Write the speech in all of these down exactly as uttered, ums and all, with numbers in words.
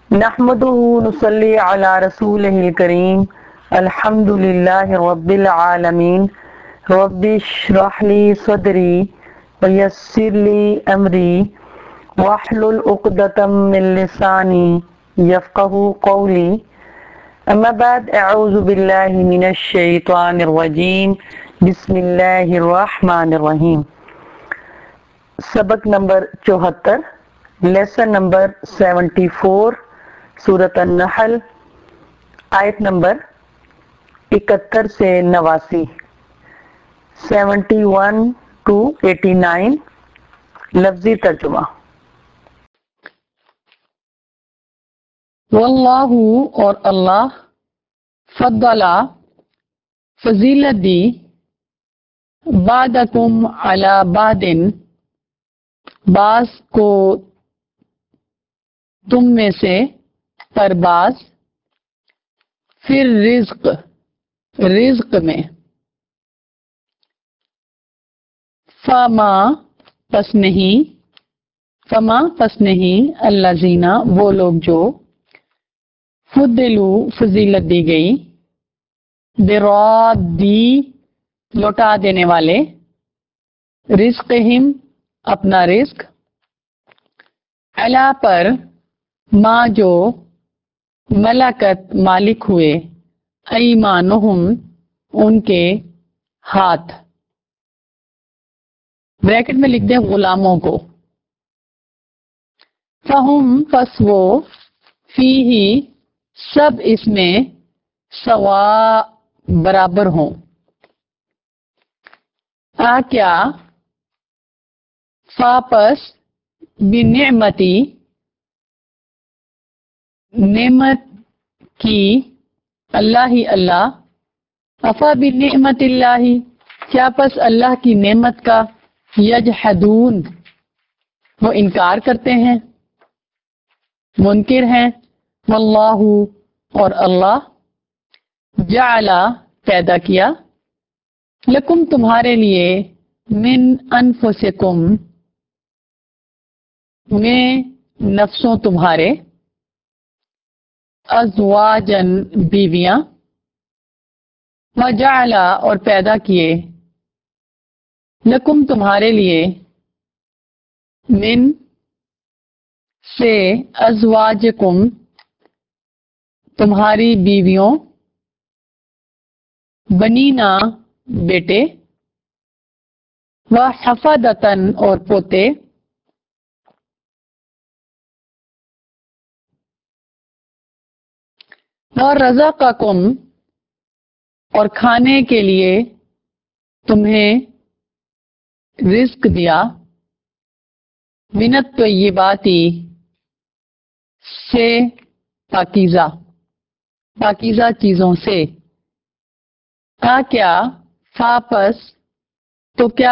نحمده نصلي على رسوله الكريم الحمد لله رب العالمين رب اشرح لي صدري ويسر لي أمري واحلل عقدة من لساني يفقهوا قولي اما بعد اعوذ باللہ من الشیطان الرجیم بسم اللہ الرحمن الرحیم۔ سبق نمبر چوہتر، لیسن نمبر سیونٹی فور، سورۃ النحل، آیت نمبر اکہتر سے نواسی، seventy one two eighty nine, لفظی ترجمہ۔ واللہ اور اللہ فضل فضیلت دی بعدکم علی بعد بعض کو تم میں سے پر بعض، پھر رزق رزق میں، فما پس نہیں فما پس نہیں الذین وہ لوگ جو فضلوا فضیلت دی گئی، برادی لوٹا دینے والے، رزقہم اپنا رزق، علا پر ما جو ملکت مالک ہوئے، ایمانہم ان کے ہاتھ، بریکٹ میں لکھ دیں غلاموں کو، فہم پس وہ فیہی سب اس میں سوا برابر ہوں، آ کیا فاپس بنعمتی نعمت کی، اللہ ہی اللہ، افا بنعمت اللہ کیا پس اللہ کی نعمت کا، یجحدون وہ انکار کرتے ہیں، منکر ہیں، واللہ اور اللہ، جعل پیدا کیا، لکم تمہارے لیے، من انفسکم میں نفسوں تمہارے، ازواجن بیویاں، وجعل اور پیدا کیے، لکم تمہارے لیے، من سے ازواجکم تمہاری بیویوں، بنینا بیٹے، وحفدتن اور پوتے، ورزقکم اور کھانے کے لیے تمہیں رزق دیا، من الطیبات سے پاکیزہ پاکیزہ چیزوں سے، آ کیا فاپس تو کیا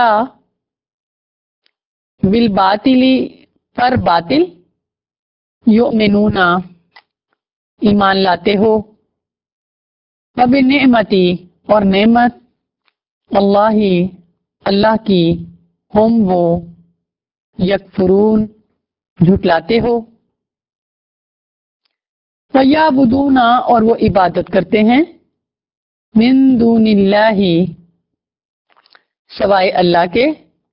بالباطلی پر باطل، یؤمنون ایمان لاتے ہو، وبنعمتی اور نعمت، اللہ اللہ کی، ہم وہ یکفرون جھٹلاتے ہو، فیعبدون اور وہ عبادت کرتے ہیں، من دون اللہ سوائے اللہ کے،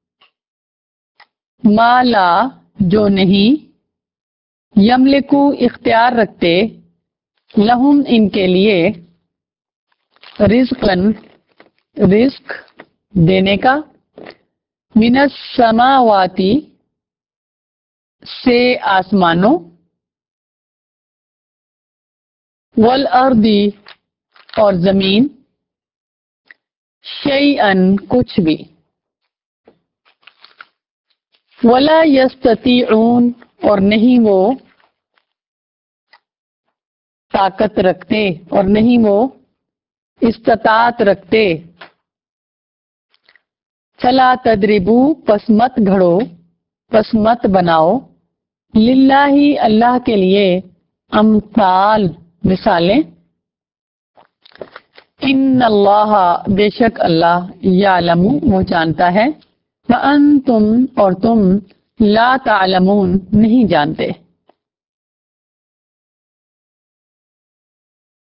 ما لا جو نہیں، یملکو اختیار رکھتے، لہم ان کے لیے، رزقن رزق دینے کا، من السماواتی سے آسمانوں، والارضی اور زمین، شیئن کچھ بھی، ولا یستطیعون اور نہیں وہ طاقت رکھتے اور نہیں وہ استطاعت رکھتے، فلا تضربو پس مت گھڑو، پس مت بناؤ، للہ اللہ کے لیے، امثال مثالیں، ان اللہ بے شک اللہ، یعلم وہ جانتا ہے، وانتم اور تم، لا تعلمون نہیں جانتے۔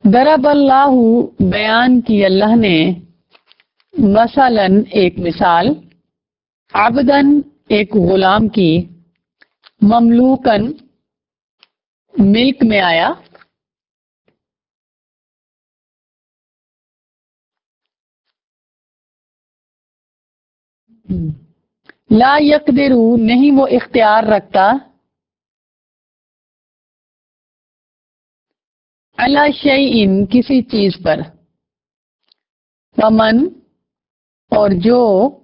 درب اللہ بیان کی اللہ نے مثلاً ایک مثال عبدن ایک غلام کی مملوکن ملک میں آیا لا یقدر نہیں وہ اختیار رکھتا علی شیء کسی چیز پر ومن اور جو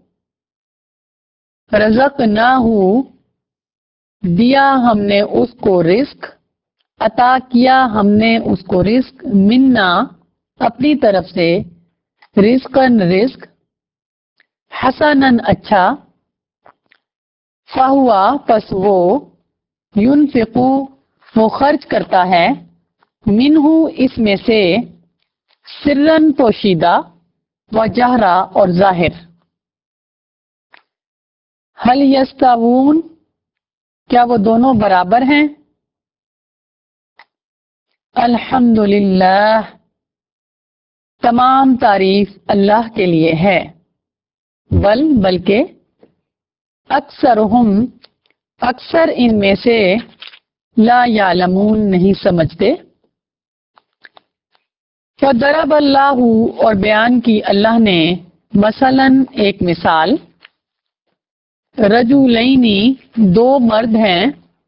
رزقناہ دیا ہم نے اس کو رزق عطا کیا ہم نے اس کو رزق منا اپنی طرف سے رزقن رزق حسنن اچھا فہوا پس وہ ينفقو وہ خرچ کرتا ہے منہ اس میں سے سرن پوشیدہ و جہرا اور ظاہر حل یستوون کیا وہ دونوں برابر ہیں الحمدللہ تمام تعریف اللہ کے لیے ہے بل بلکہ اکثرہم اکثر ان میں سے لا یعلمون نہیں سمجھتے فضرب اللہ اور بیان کی اللہ نے مثلاً ایک مثال رجولینی دو مرد ہیں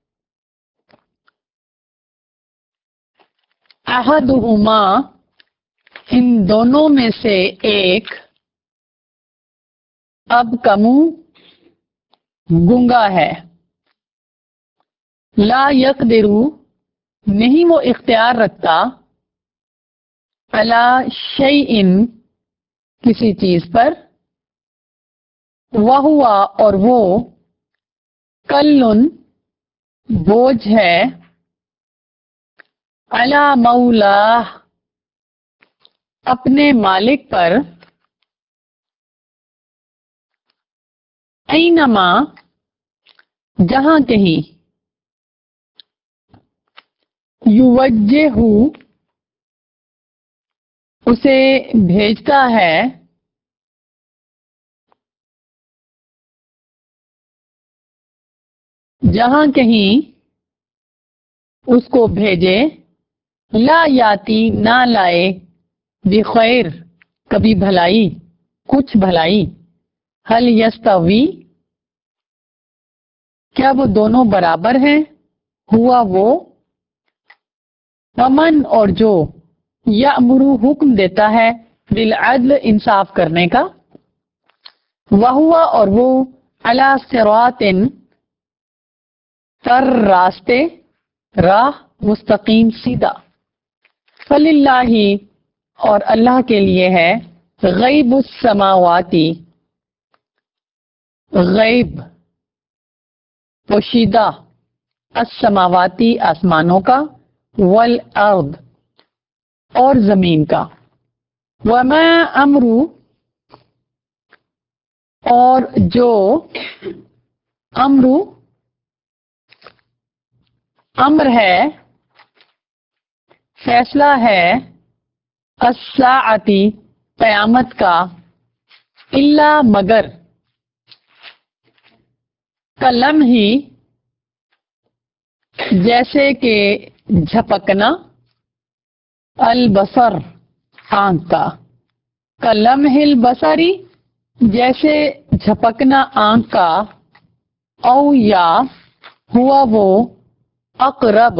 احدہما ان دونوں میں سے ایک اب کمو گنگا ہے لا یقدرو نہیں وہ اختیار رکھتا علی شیء کسی چیز پر وہوا اور وہ کلن بوجھ ہے علی مولا اپنے مالک پر اینما جہاں کہیں یوجہ اسے بھیجتا ہے جہاں کہیں اس کو بھیجے لا یاتی نہ لائے بخیر کبھی بھلائی کچھ بھلائی حل یستوی کیا وہ دونوں برابر ہیں ہوا وہ ومن اور جو یأمرو حکم دیتا ہے بالعدل انصاف کرنے کا وہوا اور وہ علی صراط پر راستے راہ مستقیم سیدھا فللہ اور اللہ کے لیے ہے غیب السماواتی غیب پوشیدہ السماواتی آسمانوں کا والارض اور زمین کا وما امرو اور جو امرو امر ہے فیصلہ ہے الساعتی قیامت کا الا مگر کلم ہی جیسے کہ جھپکنا البصر آنکھ کا کلم ہل بصری جیسے جھپکنا آنکھ کا او یا ہوا وہ اقرب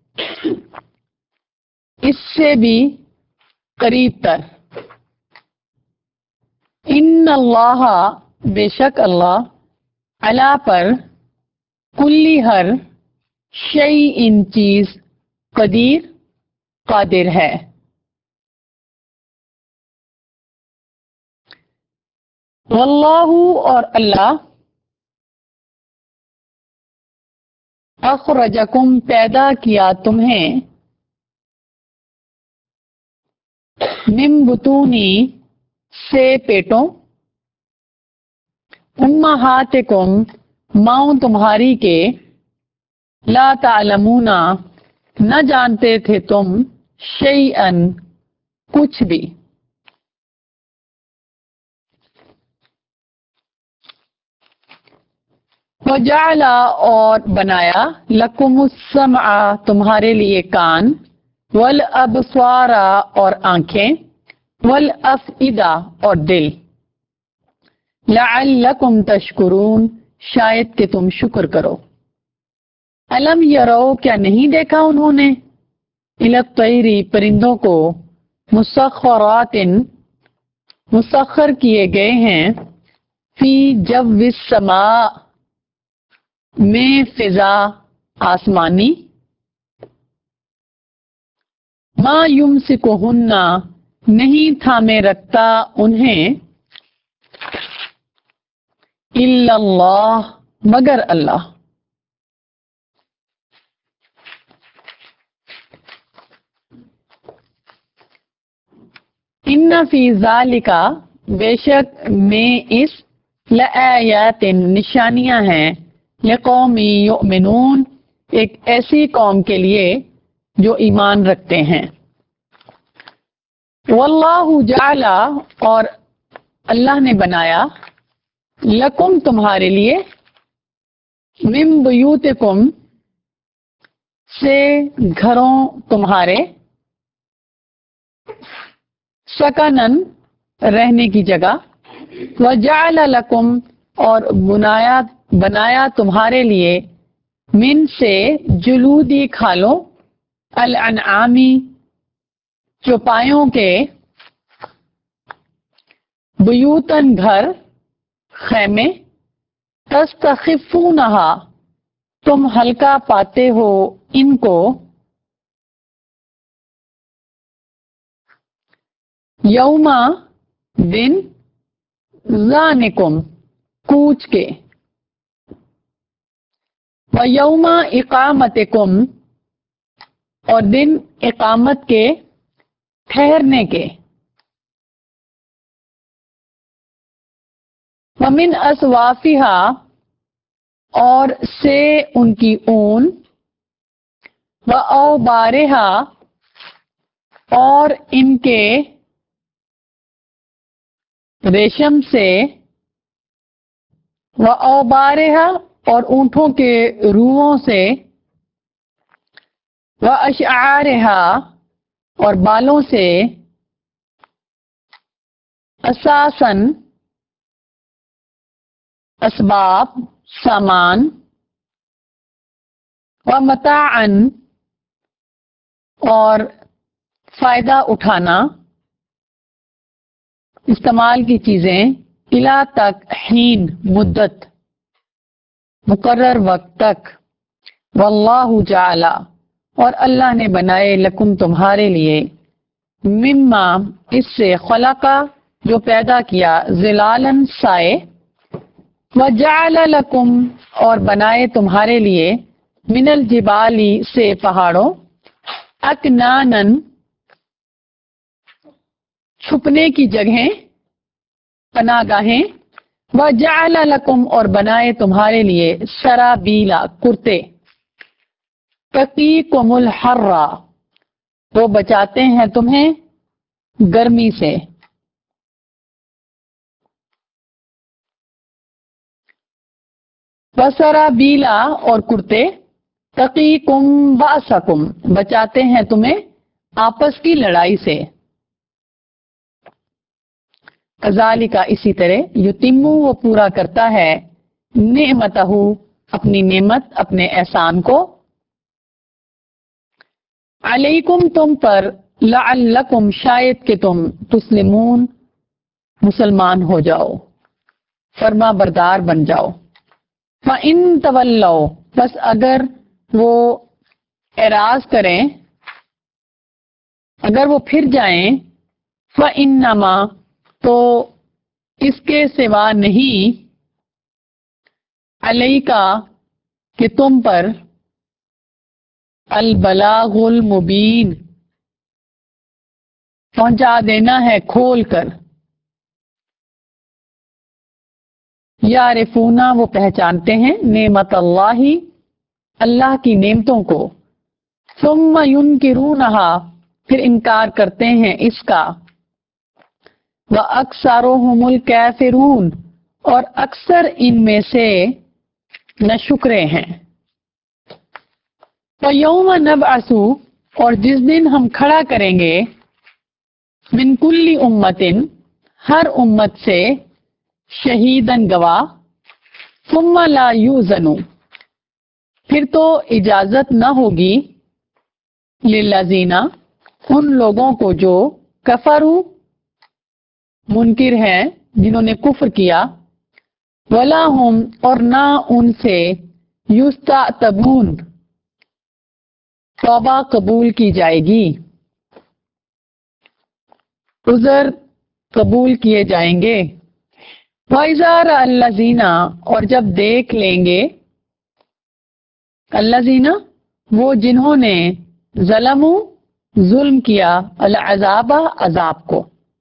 اس سے بھی قریب تر ان اللہ بے شک اللہ علا پر کلی ہر شیء ان چیز قدیر قادر ہے واللہ اور اللہ اخرجکم پیدا کیا تمہیں من بطونی سے پیٹوں امہاتکم ماؤں تمہاری کے لا تعلمون نہ جانتے تھے تم شیئن کچھ بھی. وجعل اور بنایا لکم السمع تمہارے لیے کان، والابصار اور آنکھیں، والافئدہ اور دل، لعلکم تشکرون شاید کہ تم شکر کرو. الم یرو کیا نہیں دیکھا انہوں نے، الی الطیر پرندوں کو، مسخرات مسخر کیے گئے ہیں، فی جو السماء میں فضا آسمانی، ما یمسکہن نہیں تھامے رکھتا انہیں، الا اللہ مگر اللہ. ان فی ذالک بے شک میں اس، لآیات نشانیاں ہیں، لقوم یؤمنون ایک ایسی قوم کے لیے جو ایمان رکھتے ہیں. واللہ جعل اور اللہ نے بنایا، لکم تمہارے لیے، من بیوتکم سے گھروں تمہارے، سکنن رہنے کی جگہ، وجعل لکم اور بنایا بنایا تمہارے لیے، من سے جلودی کھالوں، الانعامی چوپایوں کے، بیوتن گھر، خیمے، تستخفونہا تم ہلکا پاتے ہو ان کو، یوما دن، ذانکم کوچ کے، ویوم اقامتکم اور دن اقامت کے ٹھہرنے کے، ومن اصوافہا اور سے ان کی اون، واوبارہا اور ان کے ریشم سے، واوبارہا اور اونٹوں کے روؤں سے، واشعارہا اور بالوں سے، اساساً اسباب سامان، ومتاعاً اور فائدہ اٹھانا، استعمال کی چیزیں، الا تک حین مدت، مقرر وقت تک، واللہ جعل اور اللہ نے بنائے لکم تمہارے لیے، مما اس سے، خلقا جو پیدا کیا، ظلالن سائے، وجعل لکم اور بنائے تمہارے لیے، من الجبالی سے پہاڑوں، اکنانن چھپنے کی جگہیں، پناہ گاہیں، وجعل لکم اور بنائے تمہارے لیے، سرابیلا کرتے، تقیکم الحر وہ بچاتے ہیں تمہیں گرمی سے، وسرابیلا اور کرتے، تقیکم باسکم بچاتے ہیں تمہیں آپس کی لڑائی سے، کذالک اسی طرح، یتمو وہ پورا کرتا ہے، نعمتہ اپنی نعمت اپنے احسان کو، علیکم تم پر، لعلکم شاید کہ تم، تسلمون مسلمان ہو جاؤ، فرما بردار بن جاؤ. فَإِن تَوَلَّوْا بس اگر وہ اعراض کریں، اگر وہ پھر جائیں، فَإِنَّمَا تو اس کے سوا نہیں، علیکا کہ تم پر، البلاغ المبین پہنچا دینا ہے کھول کر، یعرفونا وہ پہچانتے ہیں، نعمت اللہ اللہ کی نعمتوں کو، ثم ینکرونہا پھر انکار کرتے ہیں اس کا، وَأَكْثَرُهُمُ الْكَافِرُونَ اور اکثر ان میں سے ناشکرے ہیں۔ وَيَوْمَ نَبْعَثُ اور جس دن ہم کھڑا کریں گے، مِنْ كُلِّ أُمَّةٍ ہر امت سے، شہیداً گواہ، ثُمَّ لَا يُؤْذَنُ پھر تو اجازت نہ ہوگی، لِلَّذِينَ ان لوگوں کو جو کفروا منکر ہیں، جنہوں نے کفر کیا، وَلَا هُمْ اور نہ ان سے یستعتبون توبہ قبول کی جائے گی، عذر قبول کیے جائیں گے۔ وَإِذَا رَأَى الَّذِينَ اور جب دیکھ لیں گے، الَّذِينَ وہ جنہوں نے ظلموا ظلم کیا، العذاب عذاب کو،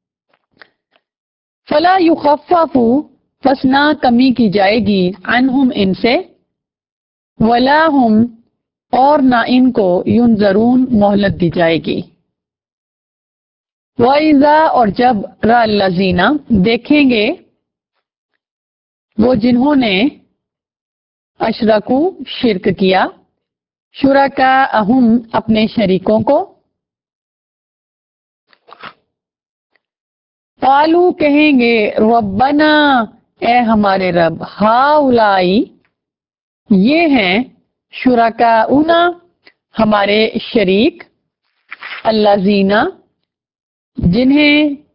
فَلَا يُخَفَّفُ پس نہ کمی کی جائے گی، عنہم ان سے، وَلَا هُمْ اور نہ ان کو ينظرون مہلت دی جائے گی۔ وَإِذَا اور جب رَأَى الَّذِينَ دیکھیں گے وہ جنہوں نے اشرکو شرک کیا، شرکاءہم اپنے شریکوں کو، قالوا کہیں گے، ربنا اے ہمارے رب، ہؤلائی یہ ہیں، شرکاؤنا ہمارے شریک، الذین جنہیں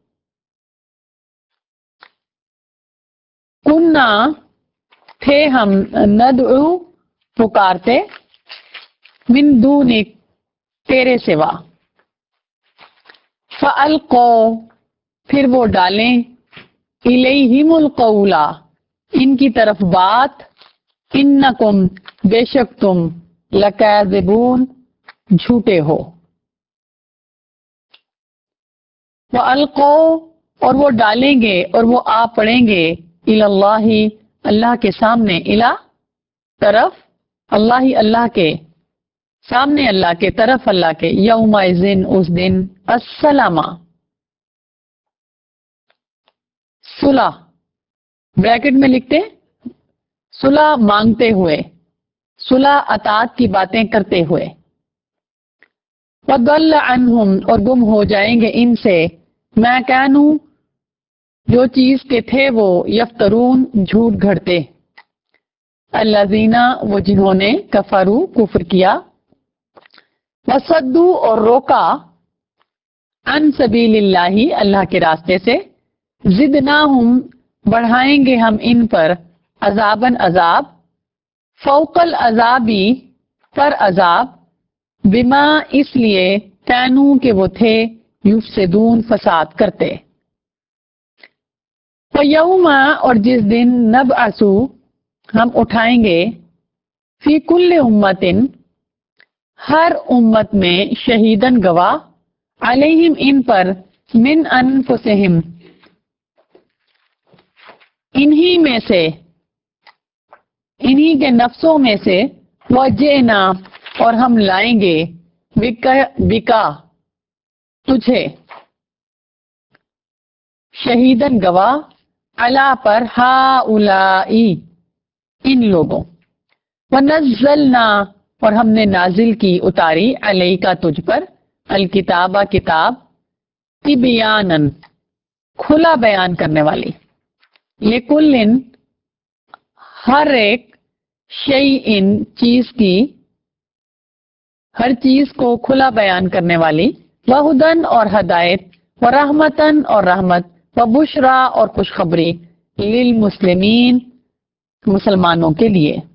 کننا تھے ہم، ندعو پکارتے، من دونک تیرے سوا، فَأَلْقَوْا پھر وہ ڈالیں، الیہم القول ان کی طرف بات، انکم بے شک تم، لکاذبون جھوٹے ہو۔ وَأَلْقَوْا اور وہ ڈالیں گے اور وہ آ پڑیں گے، الی اللہ اللہ کے سامنے، الی طرف، اللہ اللہ کے سامنے، اللہ کے طرف، اللہ کے، یومئذ اس دن، السلام صلح بریکٹ میں لکھتے، صلح مانگتے ہوئے، صلح اطاعت کی باتیں کرتے ہوئے، وَضَلَّ عَنْهُمْ اور گم ہو جائیں گے ان سے، مَا كَانُوا جو چیز کے تھے وہ، یفترون جھوٹ گھڑتے، الذین وہ جنہوں نے کفروا کفر کیا، وصدوا اور روکا، عن سبیل اللہ اللہ کے راستے سے، زدناہم بڑھائیں گے ہم ان پر، عذاباً عذاب، فوق العذابی پر عذاب، بما اس لیے، کانوا کہ وہ تھے، یفسدون فساد کرتے۔ وَیَوْمَ اور جس دن، نبعث ہم اٹھائیں گے، فی کل امت ہر امت میں، شہیداً گواہ، علیہم ان پر، من انفسہم انہی میں سے، انہی کے نفسوں میں سے، وجئنا اور ہم لائیں گے، بکا بکا تجھے، شہیداً گواہ، علی پر، ہؤلائی ان لوگوں، ونزلنا اور ہم نے نازل کی اتاری، علیکا تجھ پر، الکتابہ کتاب، تبیاناً کھلا بیان کرنے والی، لکلن ہر ایک، شیئن چیز کی، ہر چیز کو کھلا بیان کرنے والی، وہدن اور ہدایت، ورحمتن اور رحمت، وبشرا اور خوشخبری، للمسلمین مسلمانوں کے لیے۔